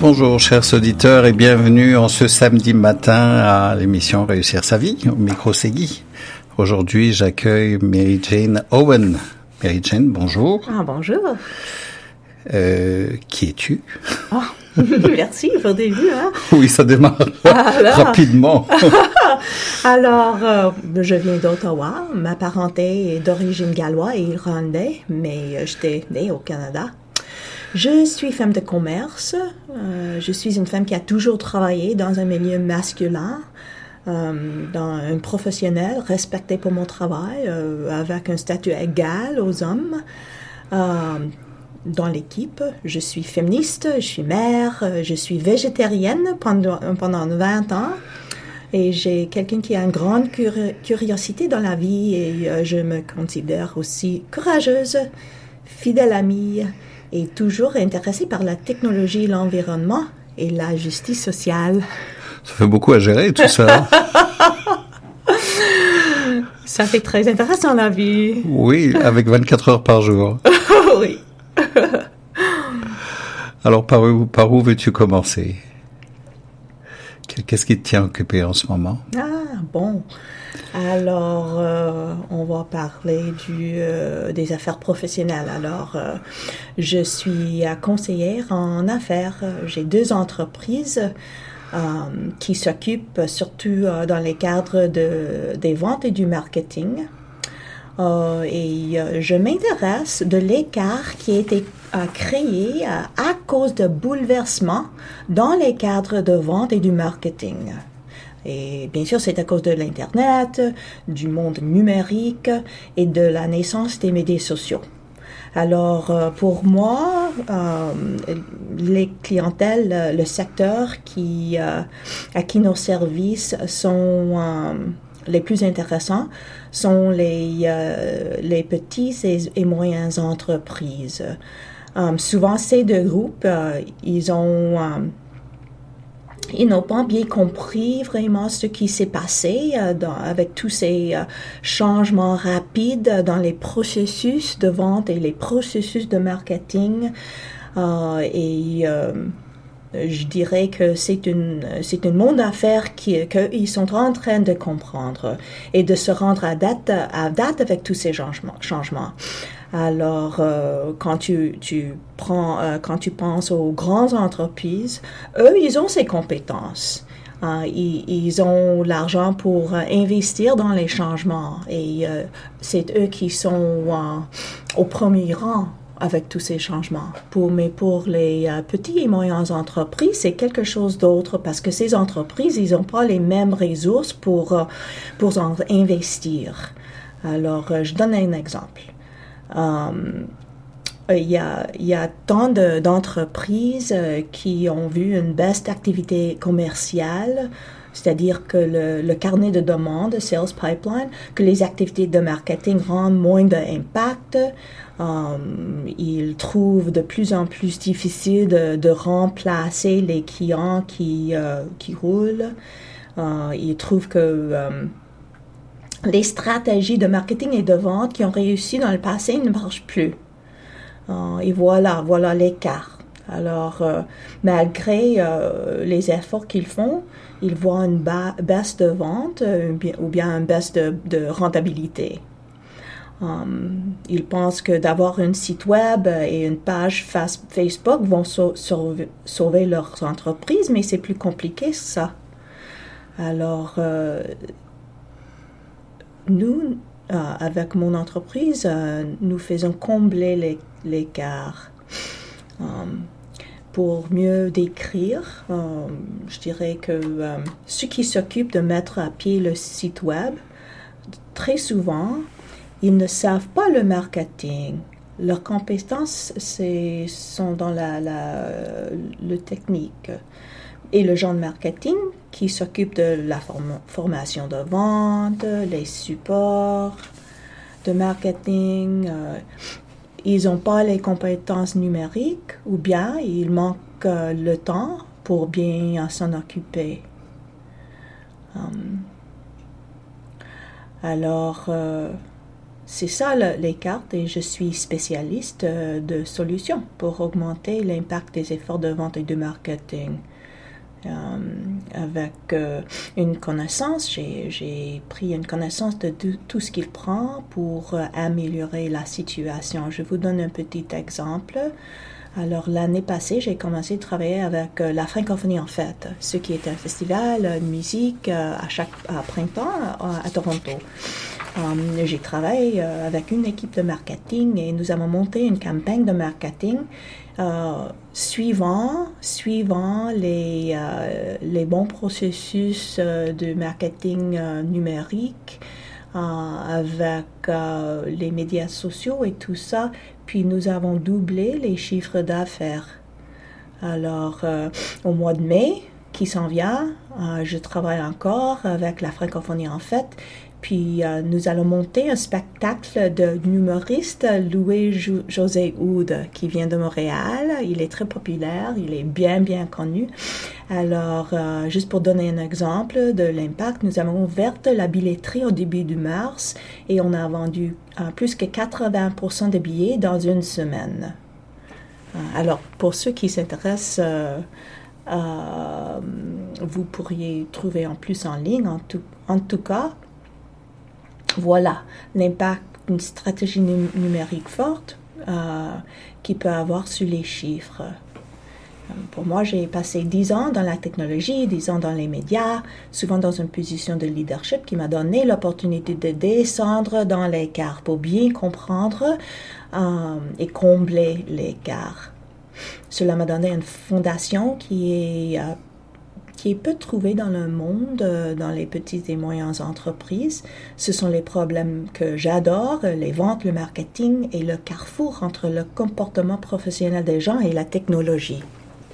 Bonjour chers auditeurs et bienvenue en ce samedi matin à l'émission Réussir sa vie. Au micro c'est Guy. Aujourd'hui j'accueille Mary-Jane Owen. Mary-Jane, bonjour. Ah, bonjour. Qui es-tu? Oh, merci pour le début. Hein? Oui, ça démarre rapidement. Alors, je viens d'Ottawa. Ma parenté est d'origine galloise et irlandaise, mais j'étais née au Canada. Je suis femme de commerce. Je suis une femme qui a toujours travaillé dans un milieu masculin, dans un professionnel respecté pour mon travail, avec un statut égal aux hommes. Dans l'équipe, je suis féministe, je suis mère, je suis végétarienne pendant 20 ans. Et j'ai quelqu'un qui a une grande curiosité dans la vie et je me considère aussi courageuse, fidèle amie et toujours intéressée par la technologie, l'environnement et la justice sociale. Ça fait beaucoup à gérer tout ça. Ça fait très intéressant la vie. Oui, avec 24 heures par jour. Oui. Alors par où veux-tu commencer? Qu'est-ce qui te tient occupé en ce moment? Ah, bon. Alors, on va parler des affaires professionnelles. Alors, je suis conseillère en affaires. J'ai 2 entreprises qui s'occupent surtout dans les cadres des ventes et du marketing. Je m'intéresse de l'écart qui a été créé à cause de bouleversements dans les cadres de vente et du marketing. Et bien sûr, c'est à cause de l'Internet, du monde numérique et de la naissance des médias sociaux. Alors, pour moi, les clientèles, le secteur à qui nos services sont les plus intéressants sont les petites et moyennes entreprises. Souvent, ces 2 groupes, ils n'ont pas bien compris vraiment ce qui s'est passé avec tous ces changements rapides dans les processus de vente et les processus de marketing. Je dirais que c'est un monde d'affaires qu'ils sont en train de comprendre et de se rendre à date avec tous ces changements. Alors, quand tu penses aux grandes entreprises, eux, ils ont ces compétences. Ils ont l'argent pour investir dans les changements et c'est eux qui sont au premier rang avec tous ces changements. Mais pour les petites et moyennes entreprises, c'est quelque chose d'autre parce que ces entreprises, ils n'ont pas les mêmes ressources pour en investir. Alors, je donne un exemple. Il y a tant d'entreprises qui ont vu une baisse d'activité commerciale, c'est-à-dire que le carnet de demande, sales pipeline, que les activités de marketing rendent moins d'impact. Ils trouvent de plus en plus difficile de remplacer les clients qui roulent. Ils trouvent que les stratégies de marketing et de vente qui ont réussi dans le passé ne marchent plus. Et voilà l'écart. Alors, malgré les efforts qu'ils font, ils voient une baisse de vente ou bien une baisse de rentabilité. Ils pensent que d'avoir un site web et une page Facebook vont sauver leurs entreprises, mais c'est plus compliqué que ça. Alors, nous, avec mon entreprise, nous faisons combler l'écart. Pour mieux décrire, je dirais que ceux qui s'occupent de mettre à pied le site web, très souvent, ils ne savent pas le marketing. Leurs compétences sont dans le technique. Et le genre de marketing qui s'occupe de la formation de vente, les supports de marketing, ils n'ont pas les compétences numériques ou bien il manque le temps pour bien s'en occuper. Alors, c'est ça les cartes et je suis spécialiste de solutions pour augmenter l'impact des efforts de vente et de marketing. Avec une connaissance, j'ai pris une connaissance de tout ce qu'il prend pour améliorer la situation. Je vous donne un petit exemple. Alors, l'année passée, j'ai commencé à travailler avec la Francophonie en Fête, ce qui est un festival de musique à printemps à Toronto. J'ai travaillé avec une équipe de marketing et nous avons monté une campagne de marketing suivant les bons processus de marketing numérique avec les médias sociaux et tout ça. Puis nous avons doublé les chiffres d'affaires. Alors, au mois de mai qui s'en vient, je travaille encore avec la Francophonie en Fête. Puis nous allons monter un spectacle d'un humoriste, Louis-José Houd, qui vient de Montréal. Il est très populaire, il est bien connu. Alors, juste pour donner un exemple de l'impact, nous avons ouvert la billetterie au début du mars et on a vendu plus que 80% de billets dans une semaine. Alors, pour ceux qui s'intéressent, vous pourriez trouver en plus en ligne, en tout cas. Voilà l'impact d'une stratégie numérique forte qui peut avoir sur les chiffres. Pour moi, j'ai passé 10 ans dans la technologie, 10 ans dans les médias, souvent dans une position de leadership qui m'a donné l'opportunité de descendre dans l'écart pour bien comprendre et combler l'écart. Cela m'a donné une fondation qui est peu trouvée dans le monde, dans les petites et moyennes entreprises. Ce sont les problèmes que j'adore, les ventes, le marketing et le carrefour entre le comportement professionnel des gens et la technologie.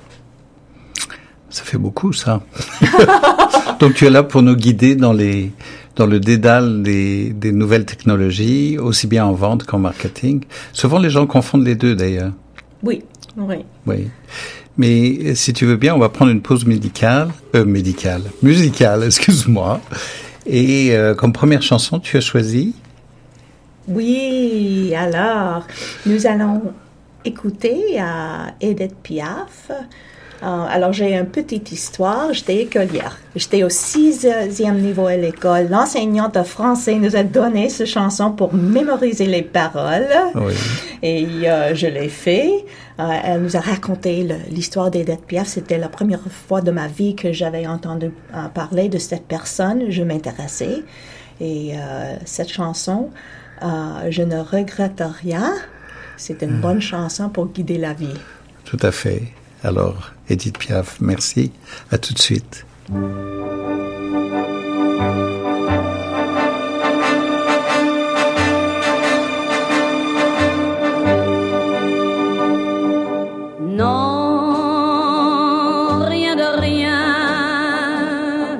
Ça fait beaucoup, ça. Donc, tu es là pour nous guider dans le dédale des nouvelles technologies, aussi bien en vente qu'en marketing. Souvent, les gens confondent les deux, d'ailleurs. Oui. Mais si tu veux bien, on va prendre une pause musicale, excuse-moi. Et comme première chanson, tu as choisi? Oui, alors, nous allons écouter Edith Piaf. Alors, j'ai une petite histoire. J'étais écolière. J'étais au 6e niveau à l'école. L'enseignante de français nous a donné cette chanson pour mémoriser les paroles. Oui. Et je l'ai fait. Elle nous a raconté l'histoire d'Edith Piaf. C'était la première fois de ma vie que j'avais entendu parler de cette personne. Je m'intéressais. Et cette chanson, je ne regrette rien. C'est une bonne chanson pour guider la vie. Tout à fait. Alors, Edith Piaf, merci. À tout de suite. Non, rien de rien.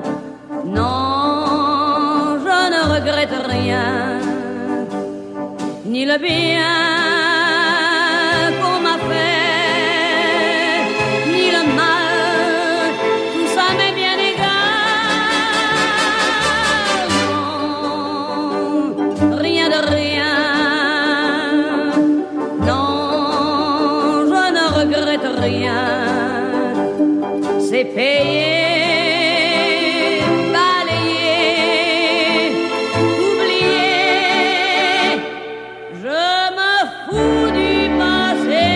Non, je ne regrette rien. Ni le bien qu'on m'a fait. C'est payer, balayer, oublier. Je me fous du passé.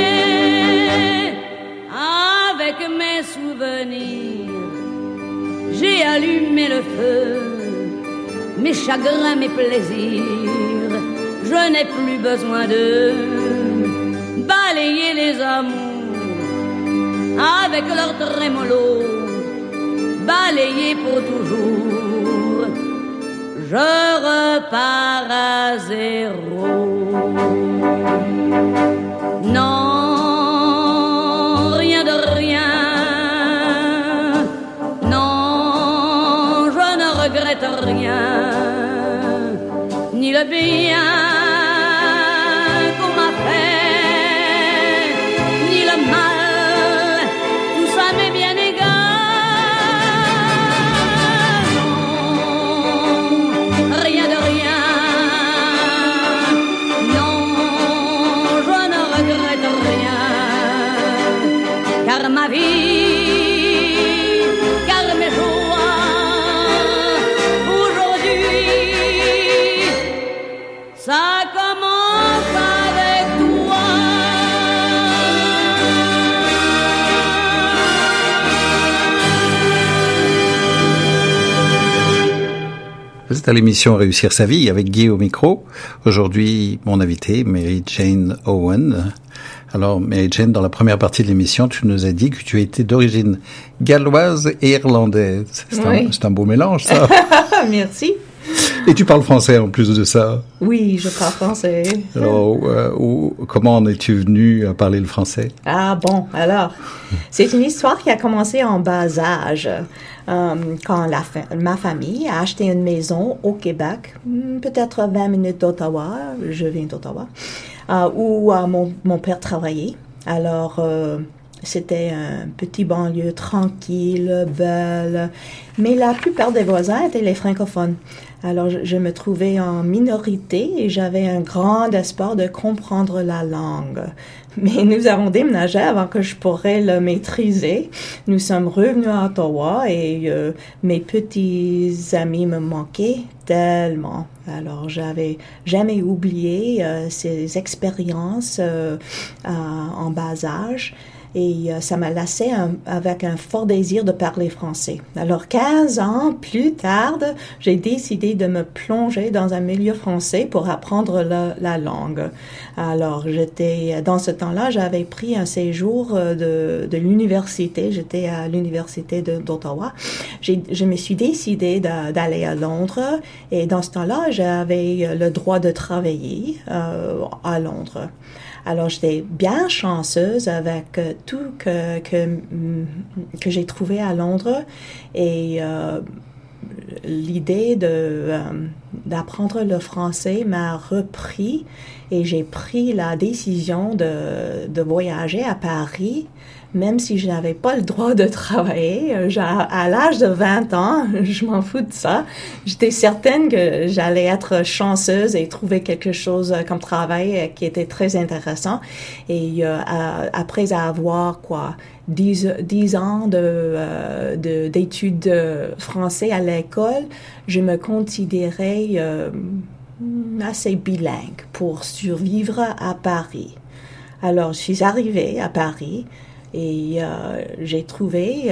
Avec mes souvenirs, j'ai allumé le feu. Mes chagrins, mes plaisirs, je n'ai plus besoin de balayer les amours. Avec leur trémolo, balayé pour toujours, je repars à zéro. Non, rien de rien. Non, je ne regrette rien, ni le bien qu'on m'a fait, ni le mal. êtes à l'émission Réussir sa vie avec Guy au micro. Aujourd'hui, mon invité, Mary Jane Owen. Alors, Mary Jane, dans la première partie de l'émission, tu nous as dit que tu étais d'origine galloise et irlandaise. C'est un beau mélange, ça. Merci. Et tu parles français en plus de ça. Oui, je parle français. Alors, comment en es-tu venu à parler le français? Ah bon, alors, c'est une histoire qui a commencé en bas âge. Quand ma famille a acheté une maison au Québec, peut-être 20 minutes d'Ottawa, je viens d'Ottawa, où mon père travaillait. Alors, c'était un petit banlieue tranquille, belle, mais la plupart des voisins étaient les francophones. Alors, je me trouvais en minorité et j'avais un grand espoir de comprendre la langue. Mais nous avons déménagé avant que je pourrais le maîtriser. Nous sommes revenus à Ottawa et mes petits amis me manquaient tellement. Alors, j'avais jamais oublié ces expériences en bas âge. Et ça m'a laissé avec un fort désir de parler français. Alors, 15 ans plus tard, j'ai décidé de me plonger dans un milieu français pour apprendre la langue. Alors, dans ce temps-là, j'avais pris un séjour de l'université. J'étais à l'université d'Ottawa. Je me suis décidée d'aller à Londres. Et dans ce temps-là, j'avais le droit de travailler à Londres. Alors, j'étais bien chanceuse avec tout que j'ai trouvé à Londres et l'idée d'apprendre le français m'a repris et j'ai pris la décision de voyager à Paris, même si je n'avais pas le droit de travailler. À l'âge de 20 ans, je m'en fous de ça. J'étais certaine que j'allais être chanceuse et trouver quelque chose comme travail qui était très intéressant. Et après avoir 10 ans d'études français à l'école, je me considérais assez bilingue pour survivre à Paris. Alors, je suis arrivée à Paris et j'ai trouvé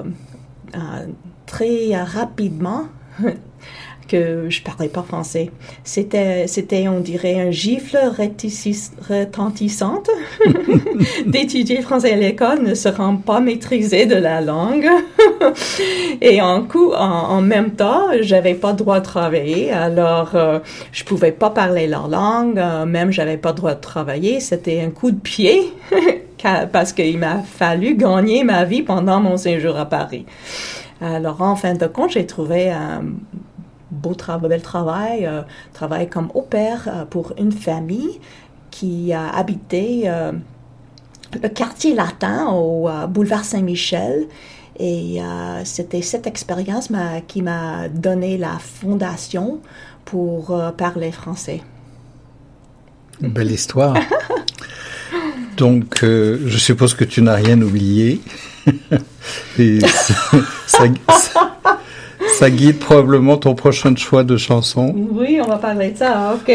très rapidement que je parlais pas français. C'était, on dirait, un gifle retentissante d'étudier français à l'école, ne se rend pas maîtrisé de la langue. Et en même temps, j'avais pas le droit de travailler, alors je pouvais pas parler leur langue, même j'avais pas le droit de travailler. C'était un coup de pied parce qu'il m'a fallu gagner ma vie pendant mon séjour à Paris. Alors, en fin de compte, j'ai trouvé un bel travail comme au pair pour une famille qui habitait le quartier latin au boulevard Saint-Michel. Et c'était cette expérience qui m'a donné la fondation pour parler français. Belle histoire. Donc, je suppose que tu n'as rien oublié. Et ça guide probablement ton prochain choix de chanson. Oui, on va parler de ça. OK.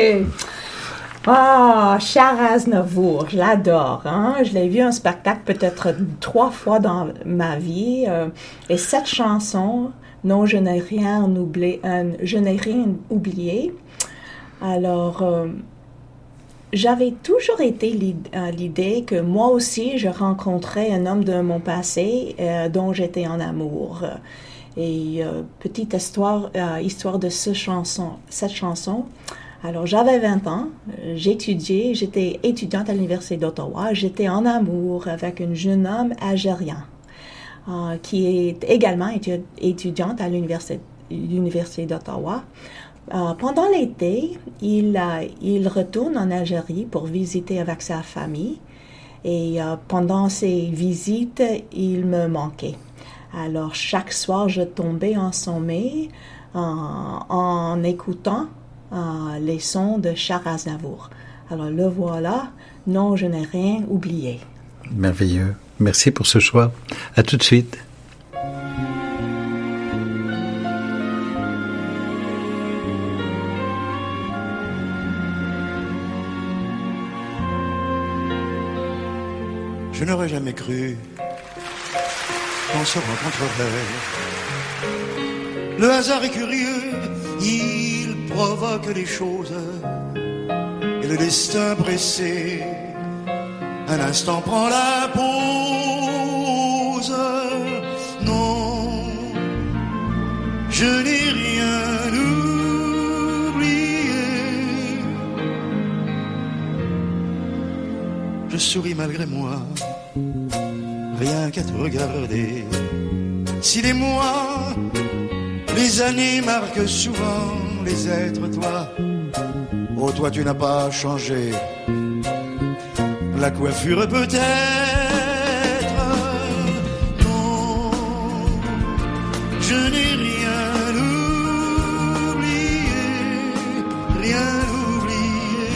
Charles Aznavour, je l'adore. Je l'ai vu en spectacle peut-être 3 fois dans ma vie. Et cette chanson, non, je n'ai rien oublié. Alors, j'avais toujours été l'idée que moi aussi, je rencontrais un homme de mon passé dont j'étais en amour. Et petite histoire de cette chanson. Alors, j'avais 20 ans, j'étais étudiante à l'Université d'Ottawa, j'étais en amour avec un jeune homme algérien qui est également étudiante à l'Université d'Ottawa. Pendant l'été, il retourne en Algérie pour visiter avec sa famille et pendant ces visites, il me manquait. Alors, chaque soir, je tombais en sommeil en écoutant les sons de Charles Aznavour. Alors, le voilà. Non, je n'ai rien oublié. Merveilleux. Merci pour ce choix. À tout de suite. Je n'aurais jamais cru qu'on se rencontrerait. Le hasard est curieux, provoque les choses et le destin pressé un instant prend la pause. Non, je n'ai rien oublié. Je souris malgré moi, rien qu'à te regarder. Si les mois, les années marquent souvent les êtres, toi, oh toi tu n'as pas changé. La coiffure peut-être, non, je n'ai rien oublié, rien oublié.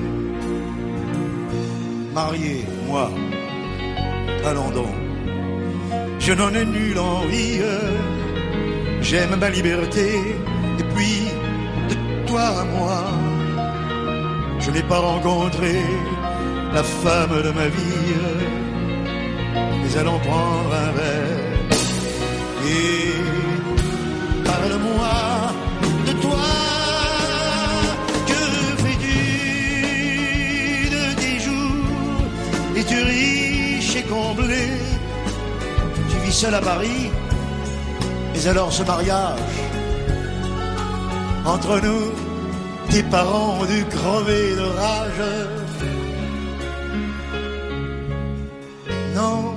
Marié, moi, allons donc, je n'en ai nulle envie, j'aime ma liberté, et puis de toi à moi, je n'ai pas rencontré la femme de ma vie, mais allons prendre un verre et parle-moi de toi. Que fais-tu de tes jours? Es-tu riche et comblé? Tu vis seul à Paris, mais alors ce mariage entre nous, tes parents ont dû crever de rage. Non,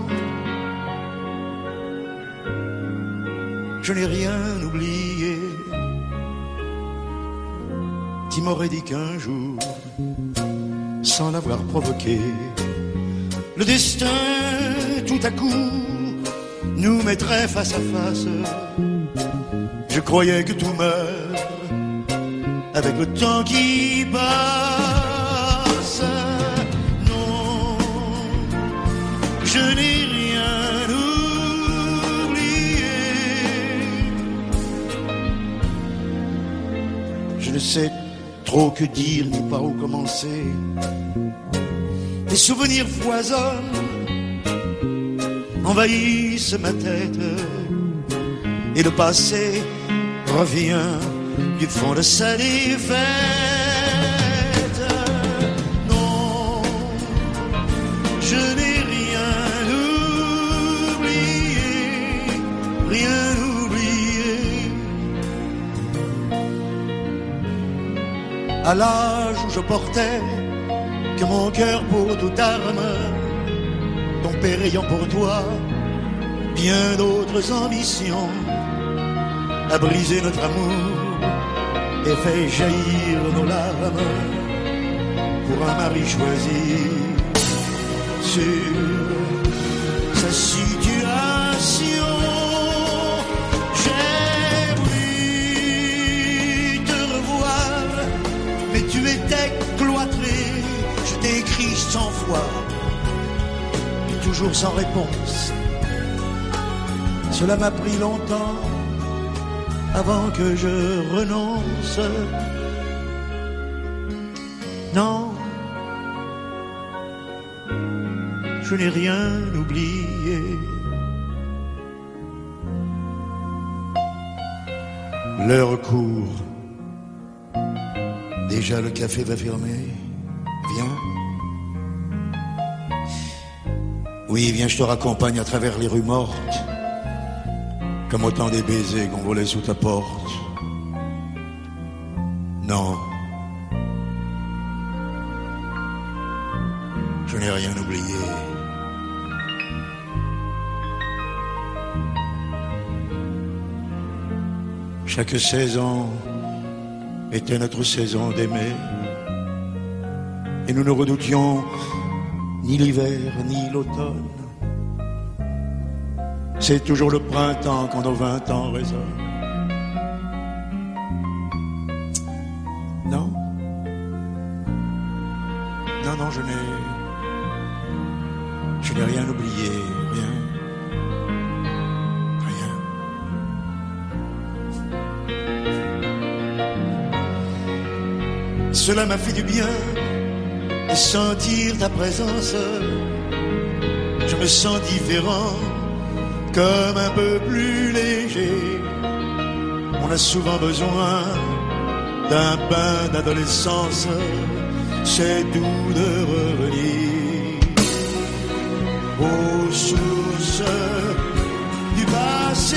je n'ai rien oublié. Tu m'aurais dit qu'un jour, sans l'avoir provoqué, le destin, tout à coup, nous mettrait face à face. Je croyais que tout meurt avec le temps qui passe. Non, je n'ai rien oublié. Je ne sais trop que dire ni par où commencer. Les souvenirs foisonnent, envahissent ma tête, et le passé revient du fond de sa défaite. Non, je n'ai rien oublié, rien oublié. À l'âge où je portais que mon cœur pour toute arme, ton père ayant pour toi bien d'autres ambitions, a brisé notre amour et fait jaillir nos larmes pour un mari choisi sur sa situation. J'ai voulu te revoir, mais tu étais cloîtré. Je t'ai écrit 100 fois, et toujours sans réponse. Cela m'a pris longtemps avant que je renonce. Non, je n'ai rien oublié. L'heure court, déjà le café va fermer. Viens. Oui, viens, je te raccompagne à travers les rues mortes, comme autant des baisers qu'on volait sous ta porte. Non, je n'ai rien oublié. Chaque saison était notre saison d'aimer, et nous ne redoutions ni l'hiver ni l'automne. C'est toujours le printemps quand nos 20 ans résonnent. Non, non, non, je n'ai rien oublié, rien, rien. Cela m'a fait du bien de sentir ta présence. Je me sens différent, comme un peu plus léger. On a souvent besoin d'un bain d'adolescence, c'est doux de revenir aux sources du passé.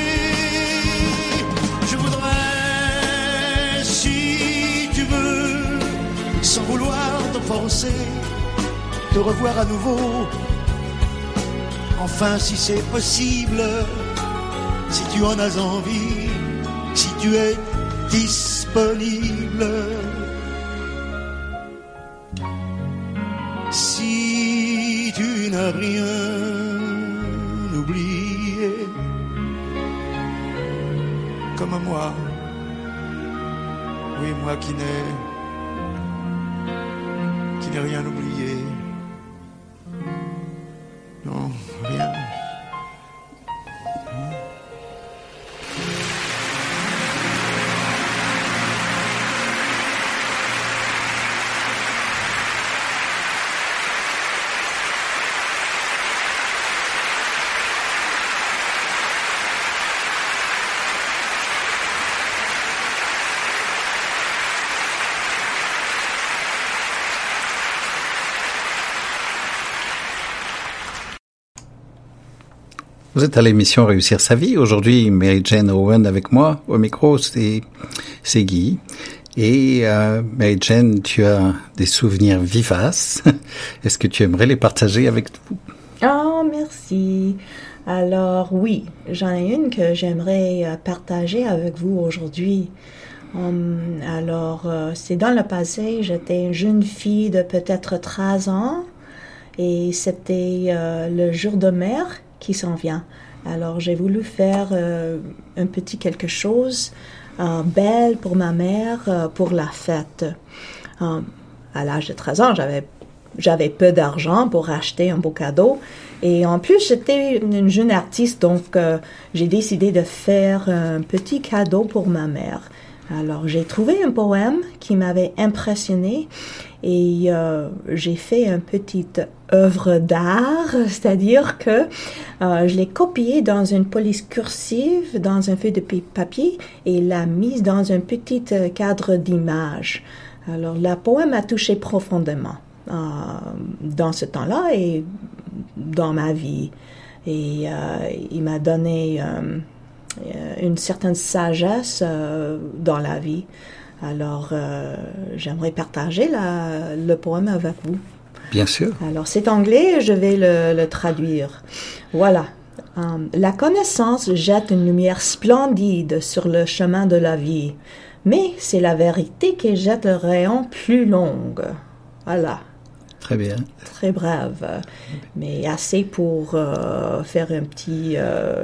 Je voudrais, si tu veux, sans vouloir te forcer, te revoir à nouveau. Enfin, si c'est possible, si tu en as envie, si tu es disponible. Si tu n'as rien oublié, comme moi, oui, moi qui n'ai rien oublié. Non, rien. Vous êtes à l'émission Réussir sa vie. Aujourd'hui, Mary Jane Owen avec moi. Au micro, c'est Guy. Et Mary Jane, tu as des souvenirs vivaces. Est-ce que tu aimerais les partager avec nous? Oh, merci. Alors oui, j'en ai une que j'aimerais partager avec vous aujourd'hui. C'est dans le passé, j'étais une jeune fille de peut-être 13 ans et c'était le jour de mer qui s'en vient. Alors, j'ai voulu faire un petit quelque chose belle pour ma mère pour la fête. À l'âge de 13 ans, j'avais peu d'argent pour acheter un beau cadeau. Et en plus, j'étais une jeune artiste, donc j'ai décidé de faire un petit cadeau pour ma mère. Alors, j'ai trouvé un poème qui m'avait impressionné et j'ai fait une petite œuvre d'art, c'est-à-dire que je l'ai copié dans une police cursive, dans un feuille de papier et l'a mise dans un petit cadre d'image. Alors, le poème a touché profondément dans ce temps-là et dans ma vie. Et il m'a donné une certaine sagesse dans la vie. Alors, j'aimerais partager le poème avec vous. Bien sûr. Alors, c'est anglais, je vais le traduire. Voilà. La connaissance jette une lumière splendide sur le chemin de la vie, mais c'est la vérité qui jette le rayon plus long. Voilà. Très bien. Très brève, mais assez pour faire un petit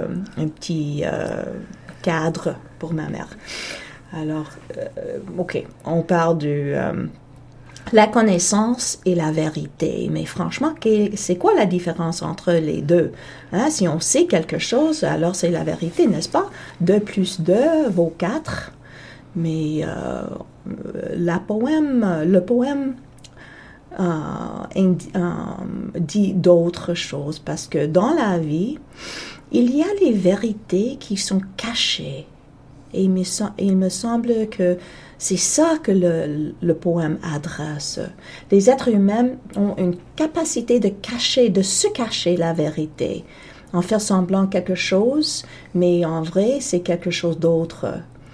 cadre pour ma mère. Alors, OK, on parle de la connaissance et la vérité. Mais franchement, c'est quoi la différence entre les deux? Hein? Si on sait quelque chose, alors c'est la vérité, n'est-ce pas? 2 plus 2 vaut 4. Mais le poème dit d'autres choses parce que dans la vie, il y a les vérités qui sont cachées. Et il me semble que c'est ça que le poème adresse. Les êtres humains ont une capacité de se cacher la vérité, en faire semblant quelque chose, mais en vrai, c'est quelque chose d'autre.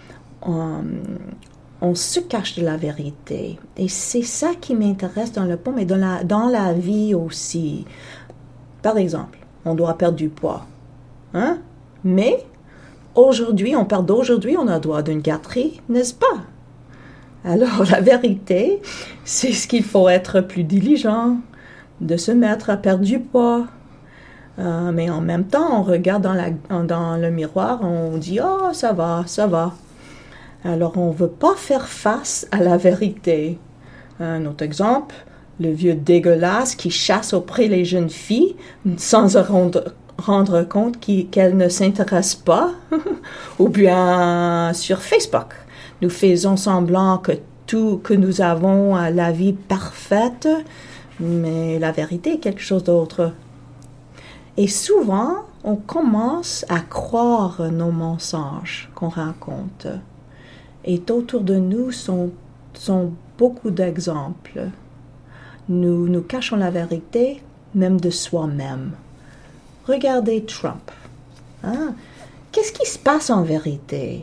On se cache de la vérité. Et c'est ça qui m'intéresse dans le poème et dans la vie aussi. Par exemple, on doit perdre du poids. Hein? Mais aujourd'hui, on a droit d'une gâterie, n'est-ce pas? Alors, la vérité, c'est ce qu'il faut être plus diligent, de se mettre à perdre du poids. Mais en même temps, on regarde dans le miroir, on dit « Oh, ça va, ça va ». Alors, on ne veut pas faire face à la vérité. Un autre exemple, le vieux dégueulasse qui chasse auprès des jeunes filles sans se rendre compte qu'elles ne s'intéressent pas. Ou bien sur Facebook, nous faisons semblant que nous avons la vie parfaite, mais la vérité est quelque chose d'autre. Et souvent, on commence à croire nos mensonges qu'on raconte. Et autour de nous sont beaucoup d'exemples. Nous cachons la vérité, même de soi-même. Regardez Trump. Hein? Qu'est-ce qui se passe en vérité?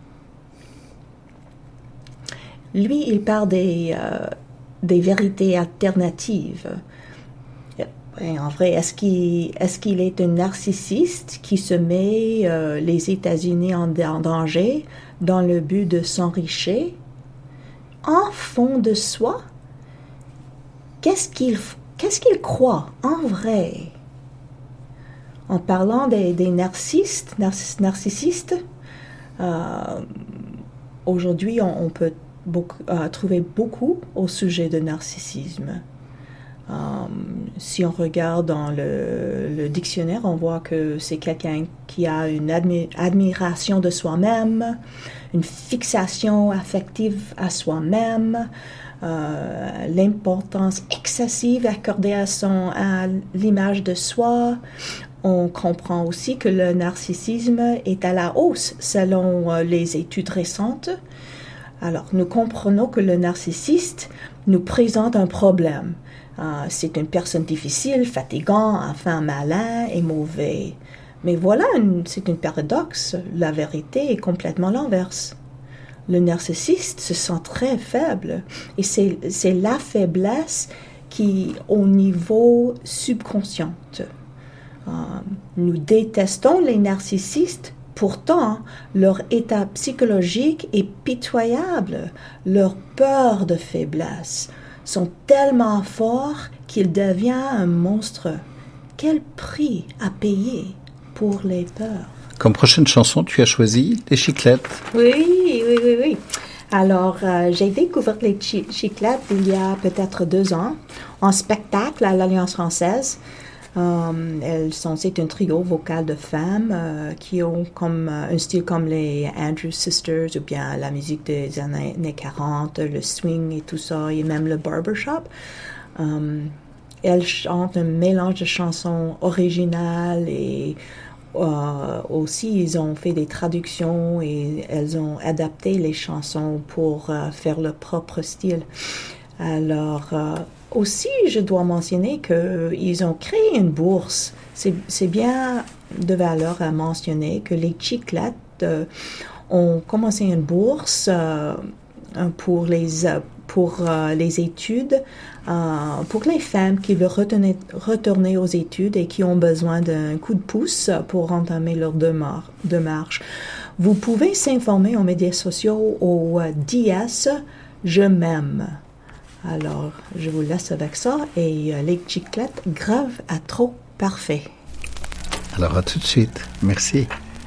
Lui, il parle des vérités alternatives. Et en vrai, est-ce qu'il est un narcissiste qui se met les États-Unis en danger dans le but de s'enrichir? En fond de soi, qu'est-ce qu'il croit en vrai? En parlant des narcissistes, aujourd'hui, on peut trouver beaucoup au sujet de narcissisme. Si on regarde dans le dictionnaire, on voit que c'est quelqu'un qui a une admiration de soi-même, une fixation affective à soi-même, l'importance excessive accordée à l'image de soi. On comprend aussi que le narcissisme est à la hausse selon les études récentes. Alors, nous comprenons que le narcissiste nous présente un problème. C'est une personne difficile, fatigante, enfin malin et mauvais. Mais voilà, c'est un paradoxe. La vérité est complètement l'inverse. Le narcissiste se sent très faible. Et c'est la faiblesse qui, au niveau subconscient. Nous détestons les narcissistes. Pourtant, leur état psychologique est pitoyable. Leur peur de faiblesse sont tellement forts qu'il devient un monstre. Quel prix à payer pour les peurs? Comme prochaine chanson, tu as choisi Les Chiclettes. Oui. Alors, j'ai découvert les Chiclettes il y a peut-être 2 ans en spectacle à l'Alliance française. C'est un trio vocal de femmes qui ont un style comme les Andrews Sisters ou bien la musique des années 40, le swing et tout ça, et même le barbershop. Elles chantent un mélange de chansons originales et aussi ils ont fait des traductions et elles ont adapté les chansons pour faire leur propre style. Alors, aussi, je dois mentionner qu'ils ont créé une bourse. C'est bien de valeur à mentionner que les Chiclettes ont commencé une bourse pour les études, pour les femmes qui veulent retourner aux études et qui ont besoin d'un coup de pouce pour entamer leur démarche. Vous pouvez s'informer aux médias sociaux au DS Je m'aime. Alors, je vous laisse avec ça et les Chiclettes grave à trop parfait. Alors, à tout de suite. Merci.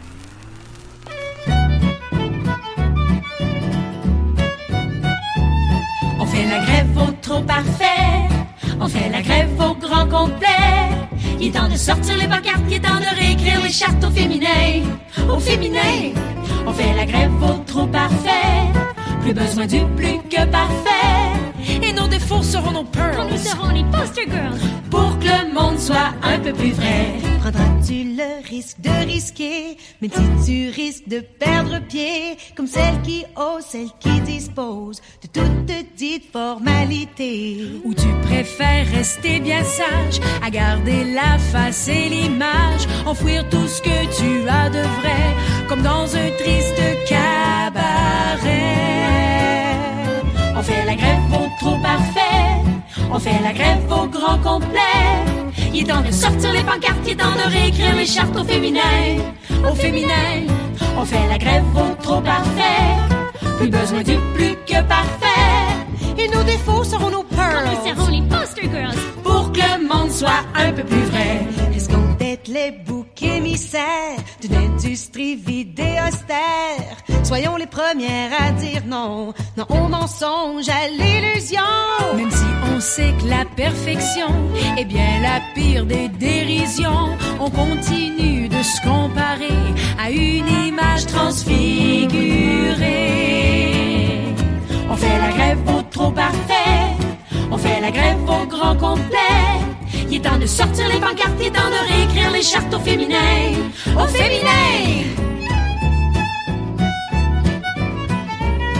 On fait la grève au trop parfait. On fait la grève au grand complet. Il est temps de sortir les pancartes, il est temps de réécrire les chartes au féminin. Au féminin. On fait la grève au trop parfait. Plus besoin du plus que parfait. Et nos défauts seront nos pearls. Nous serons les poster girls. Pour que le monde soit un peu plus vrai. Prendras-tu le risque de risquer, même si tu risques de perdre pied, comme celle qui ose, celle qui dispose de toute dite formalité? Ou tu préfères rester bien sage, à garder la face et l'image, enfouir tout ce que tu as de vrai, comme dans un triste cabaret? On fait la grève au trop parfait. On fait la grève au grand complet. Il est temps de sortir les pancartes, il est temps de réécrire les chartes au féminin. Au féminin. On fait la grève au trop parfait. Plus besoin du plus que parfait. Et nos défauts seront nos pearls. Nous serons les poster girls. Pour que le monde soit un peu plus vrai. Est-ce qu'on est les boucs émissaires d'une industrie vide et austère? Soyons les premières à dire non, non au mensonge, à l'illusion. Même si on sait que la perfection est bien la pire des dérisions, on continue de se comparer à une image transfigurée. On fait la grève au trop parfait. On fait la grève au grand complet. Il est temps de sortir les pancartes, il est temps de réécrire les chartes au féminin. Au féminin.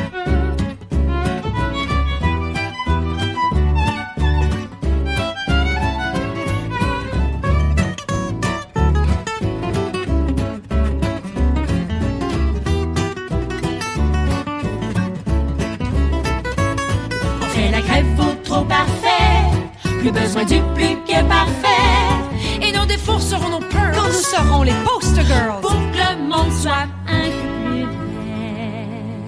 trop parfait. Plus besoin du plus que parfait. Et nos défauts seront nos peurs quand nous serons les poster girls. Pour que le monde soit un peu plus vrai.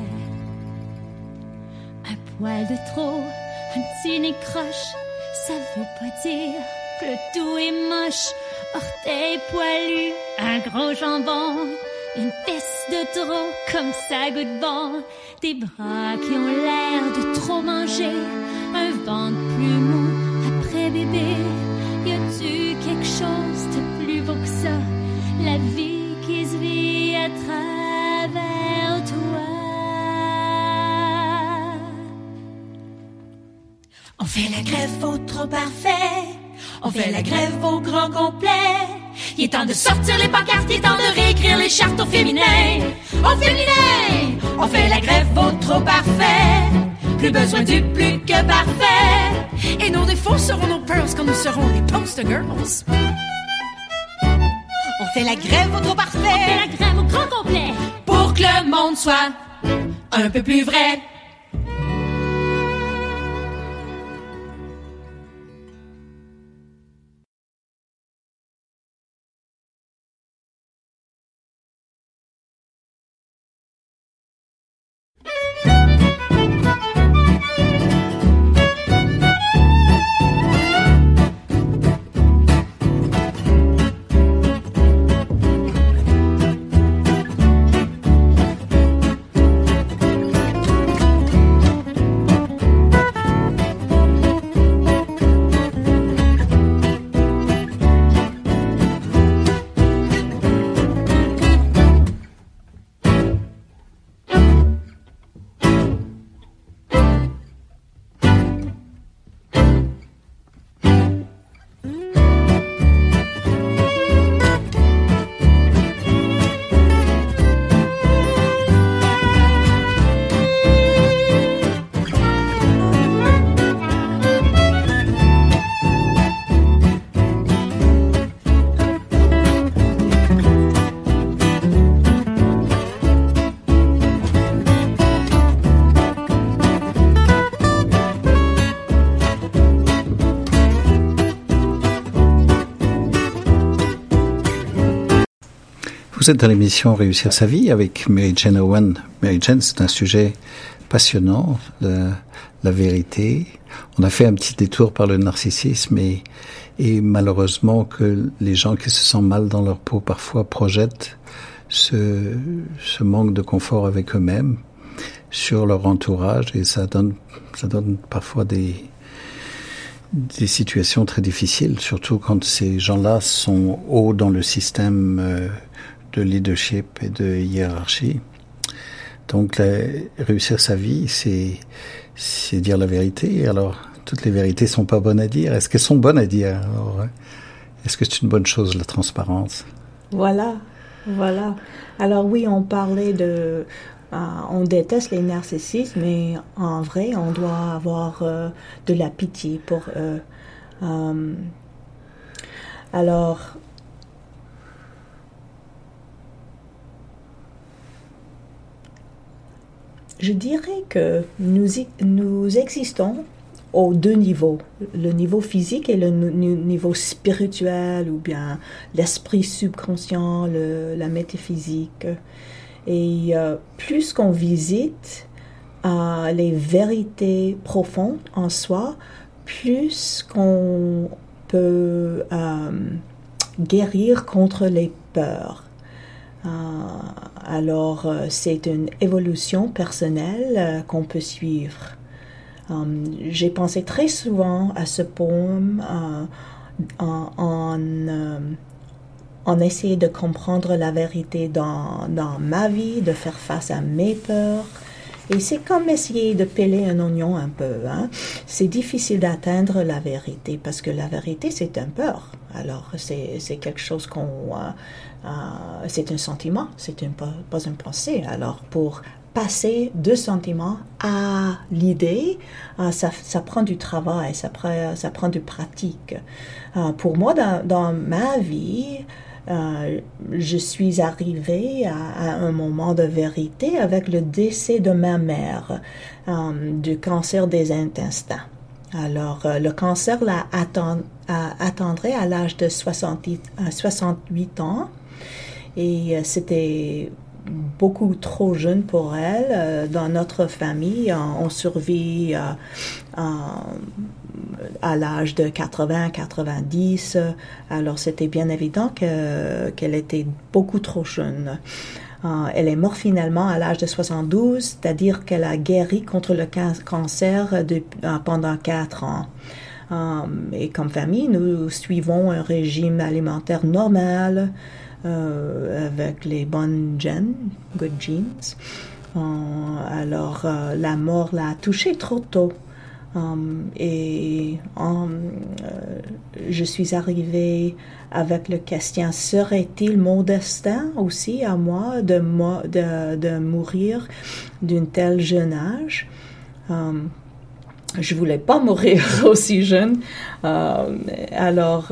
Un poil de trop, un petit nez croche, ça veut pas dire que le tout est moche. Orteil poilu, un gros jambon, une fesse de trop comme ça goûte bon. Des bras qui ont l'air de trop manger, un ventre plus mou après bébé. Y a-tu quelque chose de plus beau que ça? La vie qui se vit à travers toi. On fait la grève au trop parfait. On fait la grève au grand complet. Il est temps de sortir les pancartes, il est temps de réécrire les chartes au féminin. Au féminin! On fait la grève au trop parfait. Plus besoin du plus que parfait. Et nos défauts seront nos peurs quand nous serons les poster girls. On fait la grève au trop parfait. On fait la grève au grand complet. Pour que le monde soit un peu plus vrai. Vous êtes dans l'émission Réussir sa vie avec Mary Jane Owen. Mary Jane, c'est un sujet passionnant, la vérité. On a fait un petit détour par le narcissisme et malheureusement que les gens qui se sentent mal dans leur peau parfois projettent ce manque de confort avec eux-mêmes sur leur entourage et ça donne parfois des situations très difficiles, surtout quand ces gens-là sont hauts dans le système de leadership et de hiérarchie. Donc, réussir sa vie, c'est dire la vérité. Alors, toutes les vérités sont pas bonnes à dire. Est-ce qu'elles sont bonnes à dire? Alors, est-ce que c'est une bonne chose, la transparence? Voilà. Alors oui, on parlait on déteste les narcissistes, mais en vrai, on doit avoir de la pitié pour eux. Alors, je dirais que nous existons aux deux niveaux, le niveau physique et le niveau spirituel, ou bien l'esprit subconscient, la métaphysique. Et plus qu'on visite les vérités profondes en soi, plus qu'on peut guérir contre les peurs. Alors, c'est une évolution personnelle qu'on peut suivre. J'ai pensé très souvent à ce poème en essayant de comprendre la vérité dans ma vie, de faire face à mes peurs. Et c'est comme essayer de peler un oignon un peu. Hein. C'est difficile d'atteindre la vérité parce que la vérité, c'est un peur. Alors, c'est quelque chose c'est un sentiment, c'est pas une pensée. Alors, pour passer de sentiment à l'idée, ça prend du travail, ça prend du pratique. Pour moi, dans ma vie, je suis arrivée à un moment de vérité avec le décès de ma mère, du cancer des intestins. Alors, le cancer l'a atteindrait à l'âge de 68 ans et c'était beaucoup trop jeune pour elle. Dans notre famille, on survit à l'âge de 80-90. Alors, c'était bien évident qu'elle était beaucoup trop jeune. Elle est morte finalement à l'âge de 72, c'est-à-dire qu'elle a guéri contre le cancer pendant 4 ans. Et comme famille, nous suivons un régime alimentaire normal avec les bonnes gènes, good genes. Alors, la mort l'a touchée trop tôt. Je suis arrivée avec la question, serait-il mon destin aussi à moi de mourir d'un tel jeune âge? Je voulais pas mourir aussi jeune. Alors,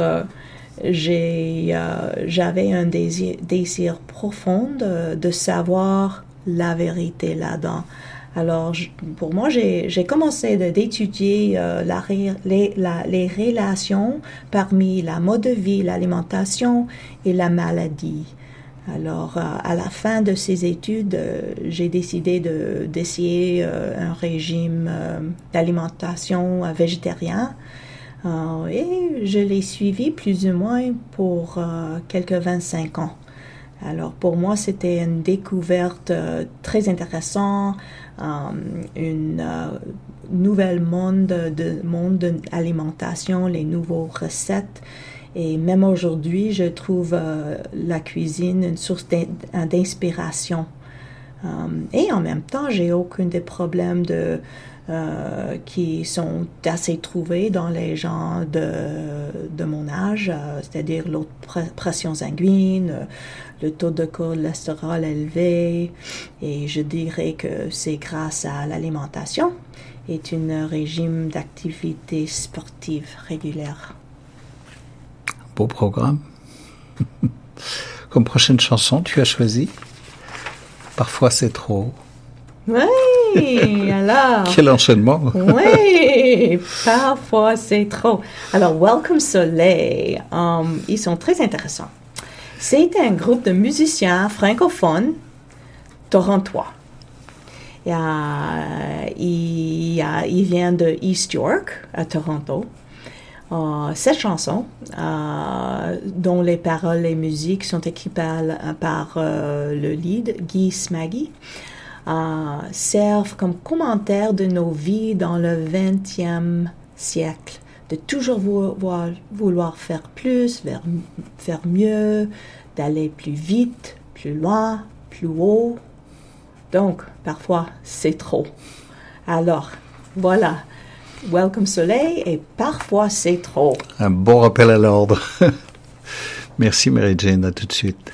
j'avais un désir profond de savoir la vérité là-dedans. Alors, pour moi, j'ai commencé d'étudier les relations parmi la mode de vie, l'alimentation et la maladie. Alors, à la fin de ces études, j'ai décidé d'essayer un régime d'alimentation végétarien. Et je l'ai suivi plus ou moins pour quelques 25 ans. Alors, pour moi, c'était une découverte très intéressante, une nouvelle monde d'alimentation, les nouvelles recettes. Et même aujourd'hui, je trouve la cuisine une source d'inspiration. Et en même temps, j'ai aucun des problèmes qui sont assez trouvés dans les gens de mon âge, c'est-à-dire la pression sanguine, le taux de cholestérol élevé, et je dirais que c'est grâce à l'alimentation et un régime d'activité sportive régulière. Beau programme. Comme prochaine chanson, tu as choisi « Parfois c'est trop ». Oui, alors. Quel enchaînement. Oui, parfois c'est trop. Alors, Welcome Soleil, ils sont très intéressants. C'est un groupe de musiciens francophones torontois. Il vient de East York, à Toronto. Cette chanson, dont les paroles et musiques sont écrites par le lead, Guy Smaggy, servent comme commentaire de nos vies dans le 20e siècle, de toujours vouloir faire plus, faire mieux, d'aller plus vite, plus loin, plus haut. Donc, parfois, c'est trop. Alors, voilà. Welcome Soleil et parfois, c'est trop. Un bon rappel à l'ordre. Merci Mary-Jane, à tout de suite.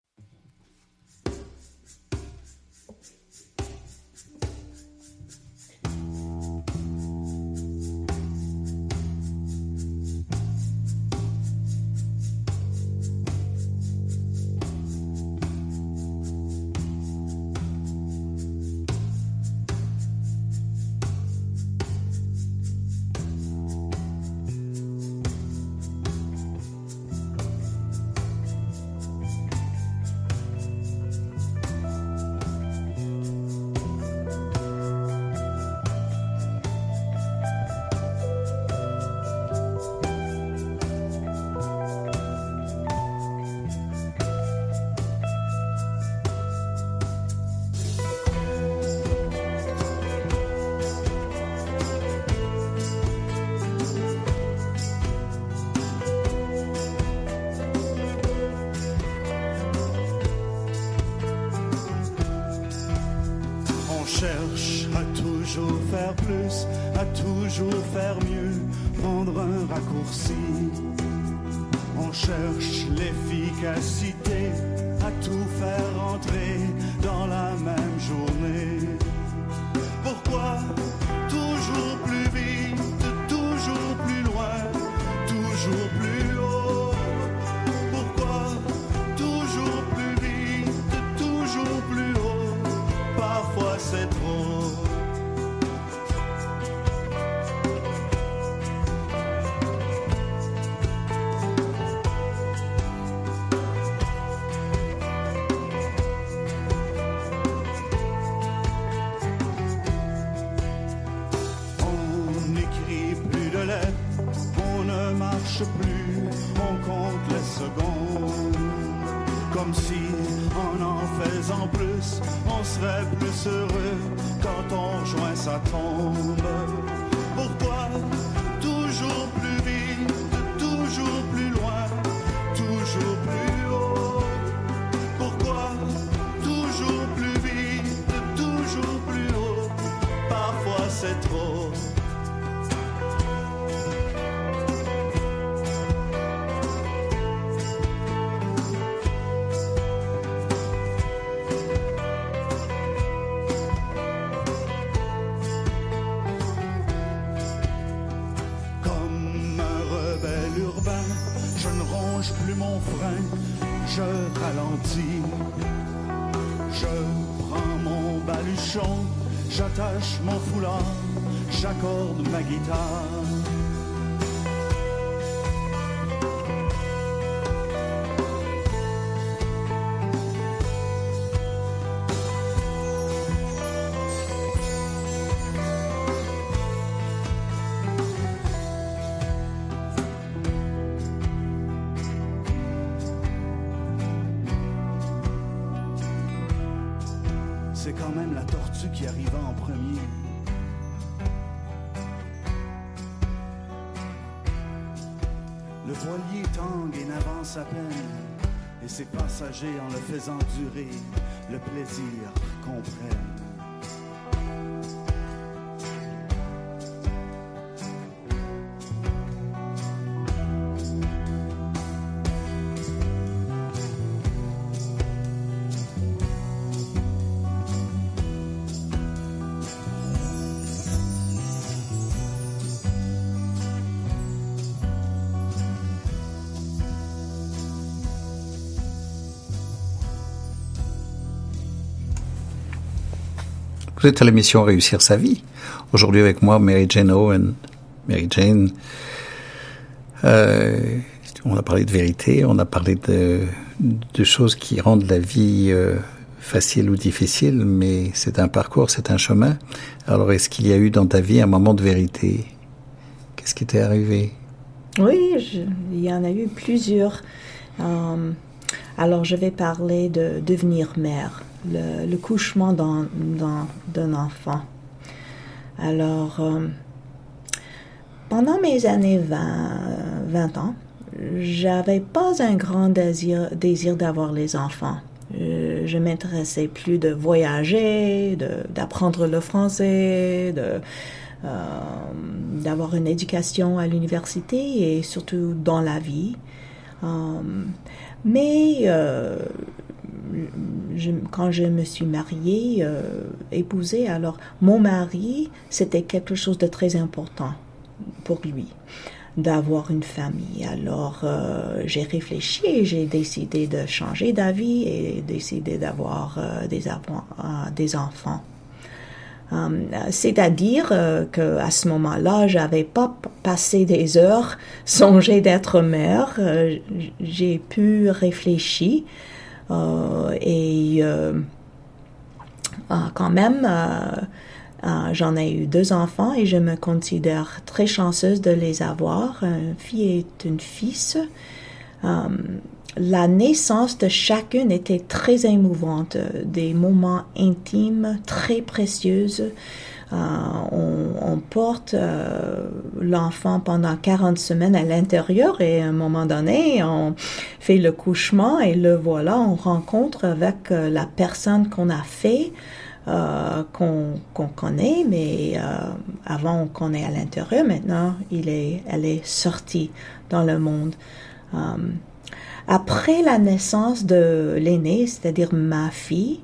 Cherche à toujours faire plus, à toujours faire mieux, prendre un raccourci. On cherche l'efficacité, à tout faire entrer dans la même journée. Pourquoi toujours plus vite, toujours plus loin, toujours plus haut? Pourquoi toujours plus vite, toujours plus haut? Parfois c'est trop. lève, on ne marche plus, on compte les secondes. Comme si, en faisant plus, on serait plus heureux quand on rejoint sa tombe. Pourquoi toujours plus vite, toujours plus loin, toujours plus haut? Pourquoi toujours plus vite, toujours plus haut? Parfois c'est trop. Plus mon frein, je ralentis. Je prends mon baluchon, j'attache mon foulard, j'accorde ma guitare. C'est quand même la tortue qui arriva en premier. Le voilier tangue et n'avance à peine, et ses passagers, en le faisant durer, le plaisir comprennent. Vous êtes à l'émission Réussir sa vie. Aujourd'hui avec moi, Mary Jane Owen. Mary Jane, on a parlé de vérité, on a parlé de choses qui rendent la vie facile ou difficile, mais c'est un parcours, c'est un chemin. Alors, est-ce qu'il y a eu dans ta vie un moment de vérité? Qu'est-ce qui t'est arrivé? Oui, il y en a eu plusieurs. Alors, je vais parler de devenir mère. Le couchement d'un enfant. Alors, pendant mes années 20 ans, j'avais pas un grand désir d'avoir les enfants. Je m'intéressais plus de voyager, d'apprendre le français, d'avoir une éducation à l'université et surtout dans la vie. Mais quand je me suis mariée, épousée, alors mon mari, c'était quelque chose de très important pour lui, d'avoir une famille. Alors j'ai réfléchi et j'ai décidé de changer d'avis et décidé d'avoir des enfants. C'est-à-dire qu'à ce moment-là, j'avais pas passé des heures songer d'être mère. J'ai pu réfléchir et quand même, j'en ai eu 2 enfants et je me considère très chanceuse de les avoir, une fille et un fils. La naissance de chacune était très émouvante, des moments intimes très précieux. On porte l'enfant pendant 40 semaines à l'intérieur et à un moment donné, on fait le couchement et le voilà, on rencontre avec la personne qu'on a fait, qu'on connaît, mais avant on connaît à l'intérieur, maintenant elle est sortie dans le monde. Après la naissance de l'aînée, c'est-à-dire ma fille,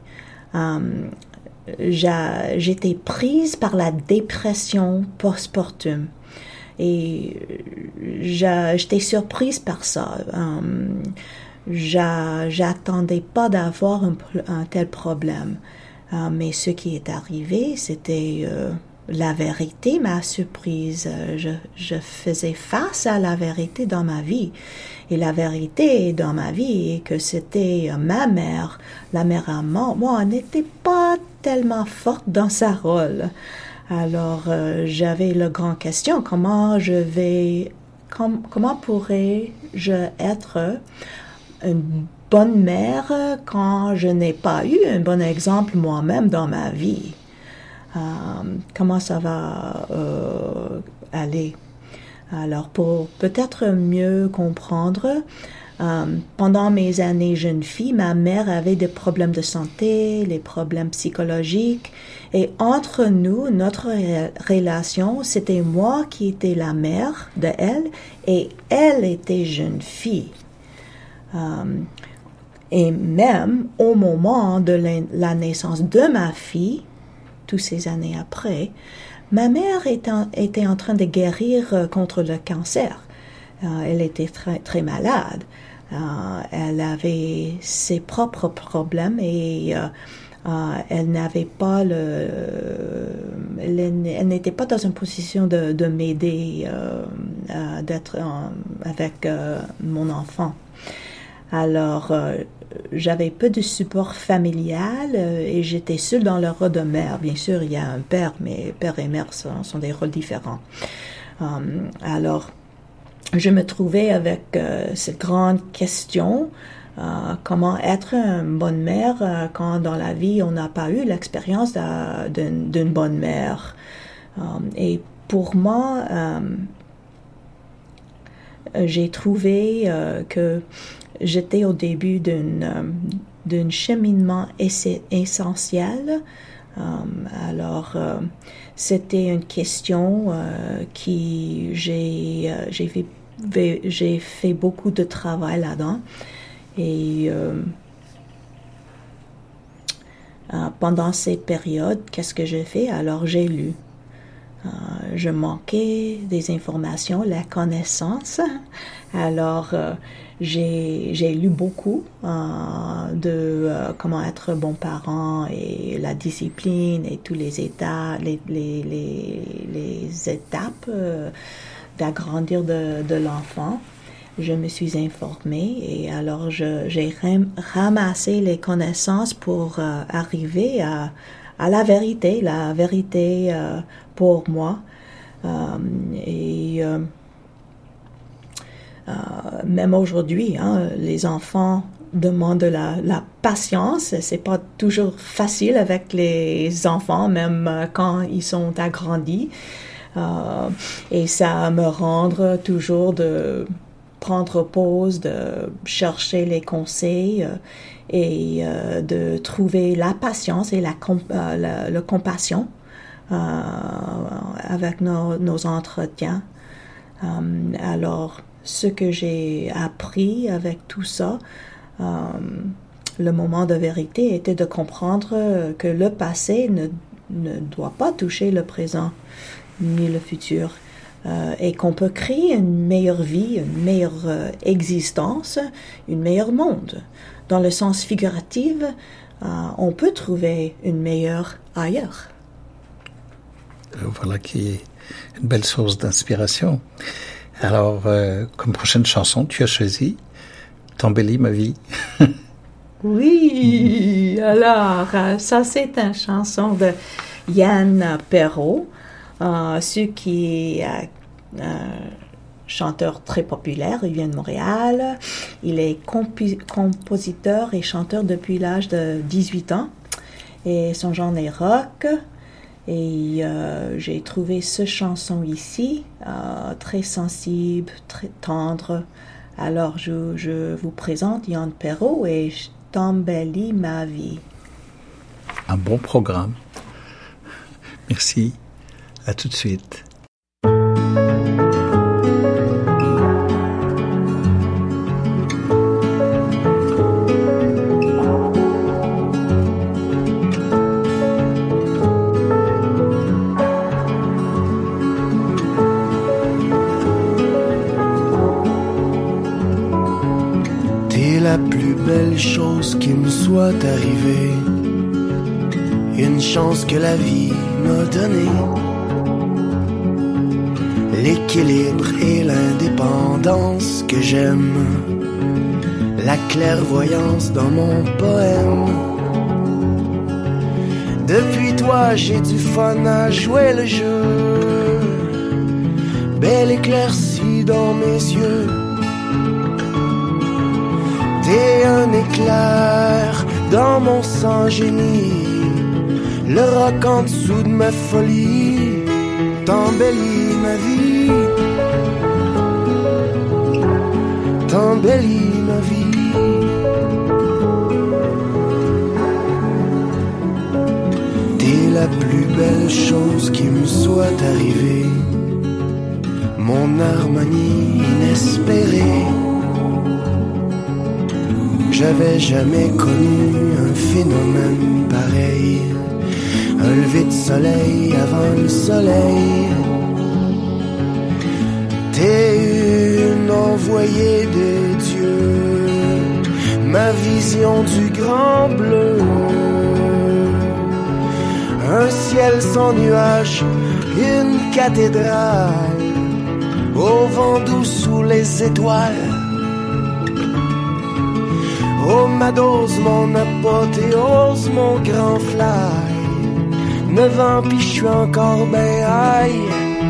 j'étais prise par la dépression postpartum et j'étais surprise par ça. J'attendais pas d'avoir un tel problème, mais ce qui est arrivé, c'était la vérité m'a surprise. Je faisais face à la vérité dans ma vie. Et la vérité dans ma vie est que c'était ma mère, la mère à moi, n'était pas tellement forte dans sa rôle. Alors, j'avais la grande question, comment pourrais-je être une bonne mère quand je n'ai pas eu un bon exemple moi-même dans ma vie? Comment ça va aller? Alors, pour peut-être mieux comprendre, pendant mes années jeune fille, ma mère avait des problèmes de santé, les problèmes psychologiques, et entre nous, notre relation, c'était moi qui étais la mère de elle, et elle était jeune fille. Et même au moment de la naissance de ma fille, toutes ces années après, ma mère était en train de guérir contre le cancer. Elle était très, très malade. Elle avait ses propres problèmes et elle n'avait pas elle n'était pas dans une position de m'aider d'être avec mon enfant. Alors, j'avais peu de support familial et j'étais seule dans le rôle de mère. Bien sûr, il y a un père, mais père et mère sont des rôles différents. Alors, je me trouvais avec cette grande question, comment être une bonne mère quand dans la vie on n'a pas eu l'expérience d'une bonne mère. Et pour moi, j'ai trouvé que j'étais au début d'un cheminement essentiel. Alors, c'était une question qui j'ai fait beaucoup de travail là-dedans. Et pendant ces périodes, qu'est-ce que j'ai fait? Alors, j'ai lu. Je manquais des informations, la connaissance. Alors, j'ai lu beaucoup de comment être bon parent et la discipline et tous les états, les étapes d'agrandir de l'enfant. Je me suis informée et alors j'ai ramassé les connaissances pour arriver à la vérité pour moi. Même aujourd'hui, les enfants demandent la patience. C'est pas toujours facile avec les enfants, même quand ils sont agrandis. Et ça me rend toujours de prendre pause, de chercher les conseils et de trouver la patience et la compassion avec nos entretiens. Alors, ce que j'ai appris avec tout ça, le moment de vérité était de comprendre que le passé ne doit pas toucher le présent ni le futur et qu'on peut créer une meilleure vie, une meilleure existence, un meilleur monde. Dans le sens figuratif, on peut trouver une meilleure ailleurs. Voilà qui est une belle source d'inspiration. Alors, comme prochaine chanson, tu as choisi « T'embellis ma vie ». Oui, alors, ça c'est une chanson de Yann Perrault, ce qui est chanteur très populaire, il vient de Montréal, il est compositeur et chanteur depuis l'âge de 18 ans, et son genre est rock. Et j'ai trouvé cette chanson ici très sensible, très tendre. Alors je vous présente Yann Perrault et « T'embellis ma vie ». Un bon programme. Merci. À tout de suite. La plus belle chose qui me soit arrivée, une chance que la vie m'a donnée, l'équilibre et l'indépendance que j'aime, la clairvoyance dans mon poème, Depuis toi, j'ai du fun à jouer le jeu. Belle éclaircie dans mes yeux. T'es un éclair dans mon sang génie. Le roc en dessous de ma folie t'embellit ma vie. T'embellit ma vie. T'es la plus belle chose qui me soit arrivée. Mon harmonie inespérée. J'avais jamais connu un phénomène pareil. Un lever de soleil avant le soleil. T'es une envoyée de Dieu, ma vision du grand bleu. Un ciel sans nuages, une cathédrale, au vent doux sous les étoiles. Oh ma dose, mon apothéose, mon grand fly. 9 ans pis j'suis encore ben high.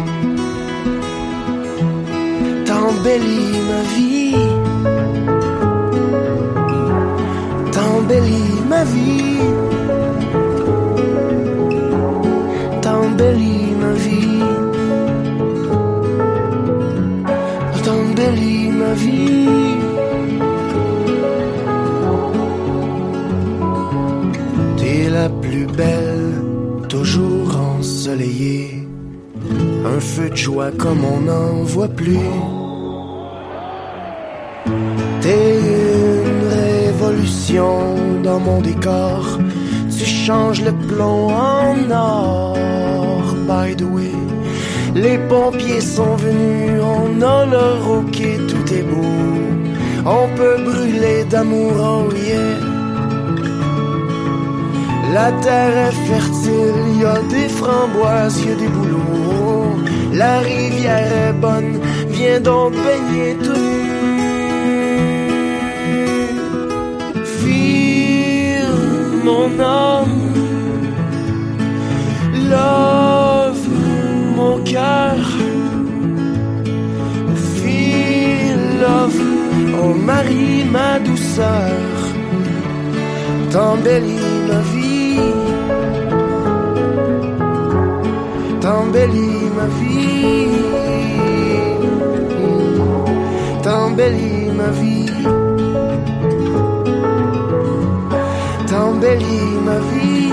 T'embellis ma vie. T'embellis ma vie. T'embellis ma vie. T'embellis ma vie. T'es la plus belle, toujours ensoleillée. Un feu de joie comme on n'en voit plus. T'es une révolution dans mon décor. Tu changes le plomb en or. By the way, les pompiers sont venus. On a leur ok, tout est beau. On peut brûler d'amour, oh yeah. La terre est fertile, y a des framboises, y a des bouleaux. La rivière est bonne, viens donc baigner tout nu. Feel mon âme, love mon cœur. Feel love, oh Marie, ma douceur. T'embellis ma vie. T'embellis ma vie. T'embellis ma vie. T'embellis ma vie.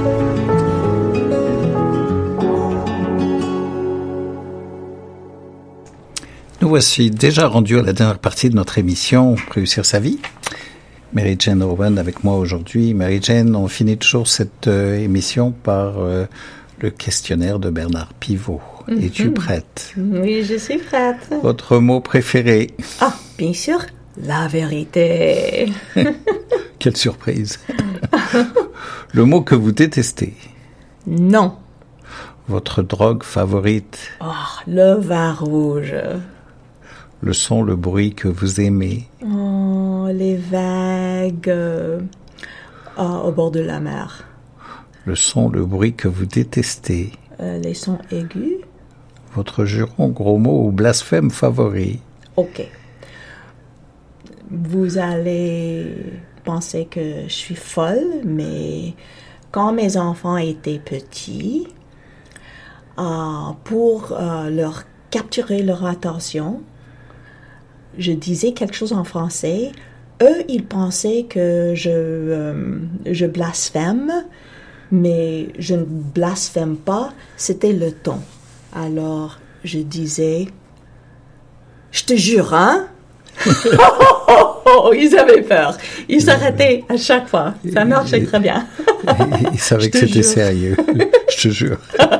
Nous voici déjà rendus à la dernière partie de notre émission Réussir sa vie. Mary Jane Owen avec moi aujourd'hui. Mary Jane, on finit toujours cette émission par le questionnaire de Bernard Pivot. Mm-hmm. Es-tu prête? Oui, je suis prête. Votre mot préféré? Ah, bien sûr, la vérité. Quelle surprise. Le mot que vous détestez? Non. Votre drogue favorite? Oh, le vin rouge. Le son, le bruit que vous aimez? Oh, les vagues au bord de la mer. Le son, le bruit que vous détestez? Les sons aigus. Votre juron, gros mot ou blasphème favori? Ok. Vous allez penser que je suis folle, mais quand mes enfants étaient petits, pour leur capturer leur attention, je disais quelque chose en français. Eux, ils pensaient que je blasphème, mais je ne blasphème pas. C'était le ton. Alors, je disais, je te jure, hein? Ils avaient peur. Ils s'arrêtaient à chaque fois. Ça marchait très bien. Ils savaient que c'était sérieux. Je te jure.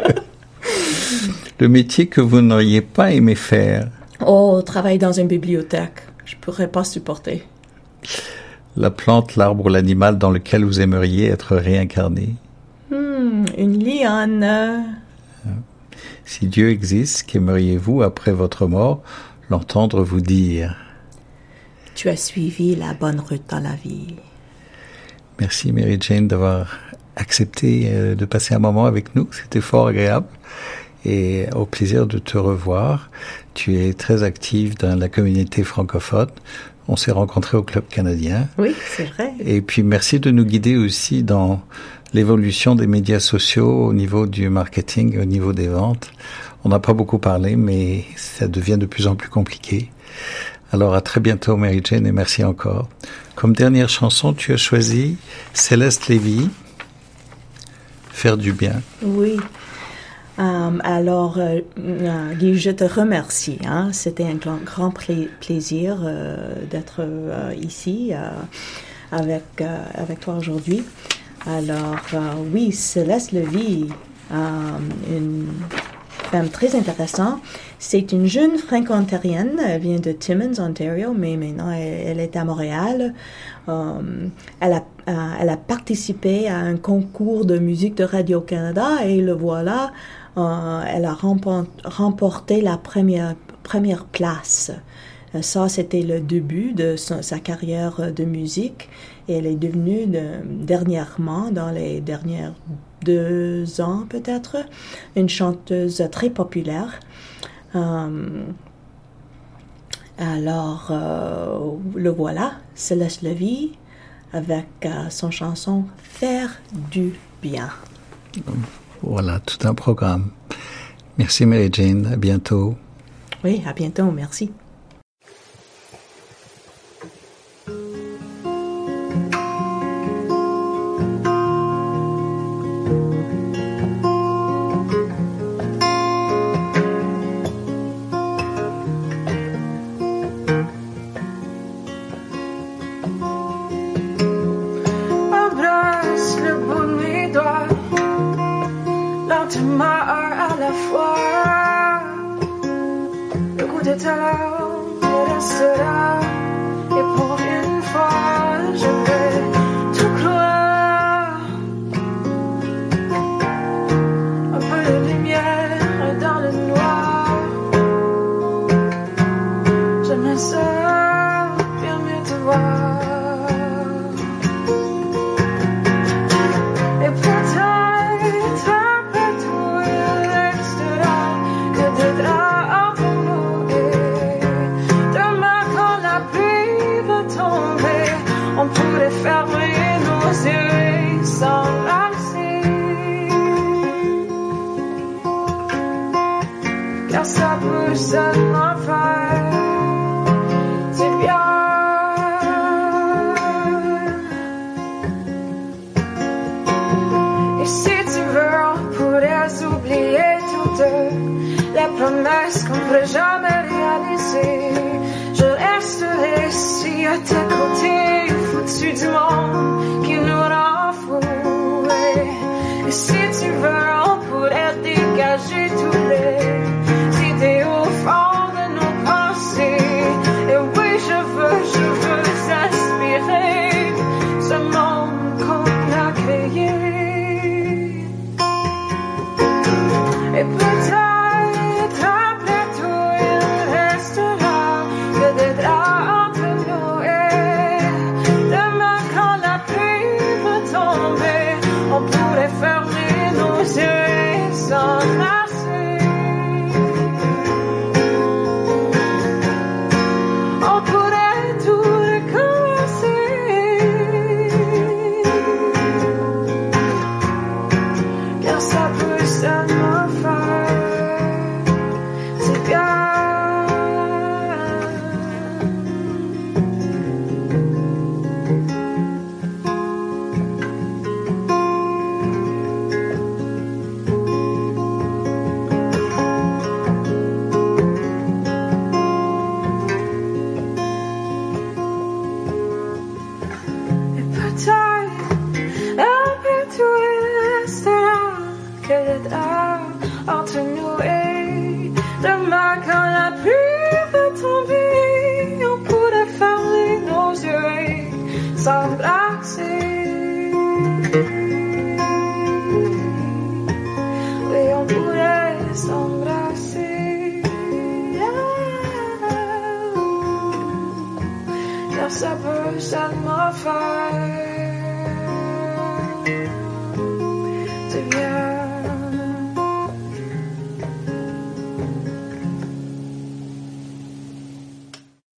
Le métier que vous n'auriez pas aimé faire? Oh, travailler dans une bibliothèque. Je pourrais pas supporter. La plante, l'arbre ou l'animal dans lequel vous aimeriez être réincarné? Une lionne. Si Dieu existe, qu'aimeriez-vous après votre mort l'entendre vous dire? Tu as suivi la bonne route dans la vie. Merci Mary Jane d'avoir accepté de passer un moment avec nous. C'était fort agréable. Et au plaisir de te revoir. Tu es très active dans la communauté francophone. On s'est rencontrés au Club canadien. Oui, c'est vrai. Et puis merci de nous guider aussi dans l'évolution des médias sociaux au niveau du marketing, au niveau des ventes. On n'a pas beaucoup parlé, mais ça devient de plus en plus compliqué. Alors à très bientôt Mary-Jane et merci encore. Comme dernière chanson, tu as choisi Céleste Lévy, Faire du bien. Oui. Alors, Guy, je te remercie. C'était un grand plaisir d'être ici avec toi aujourd'hui. Alors, oui, Céleste Lévy, une femme très intéressante. C'est une jeune franco-ontarienne. Elle vient de Timmins, Ontario, mais maintenant elle est à Montréal. Elle a participé à un concours de musique de Radio-Canada et le voilà. Elle a remporté la première place. Ça, c'était le début de sa carrière de musique. Et elle est devenue dernièrement, dans les dernières 2 ans peut-être, une chanteuse très populaire. Alors, le voilà, Céleste Lévy, avec son chanson « Faire du bien ». Voilà, tout un programme. Merci Mary-Jane, à bientôt. Oui, à bientôt, merci. Embrasse le bout de mes doigts, lentement à la fois. Le goût de ta langue restera, et pour une fois, je vais tout croire. Un peu de lumière dans le noir. J'aimerais ça, bien mieux te voir. Ça peut seulement faire du bien. Et si tu veux, on pourrait oublier toutes les promesses qu'on ne pourrait jamais réaliser. Je resterai ici à tes côtés, foutu du monde qui nous rend fous. Et si tu veux, on pourrait dégager tous les au fond de nos pensées. Et oui, je veux aspirer ce monde qu'on a créé. Et peut-être après tout il restera que des draps entre nous. Et demain quand la pluie va tomber, on pourrait fermer nos yeux et s'enlacer. Entre nous et demain quand la pluie va tomber, on pourrait fermer nos yeux et s'embrasser. Oui, on pourrait s'embrasser. Car ça peut seulement faire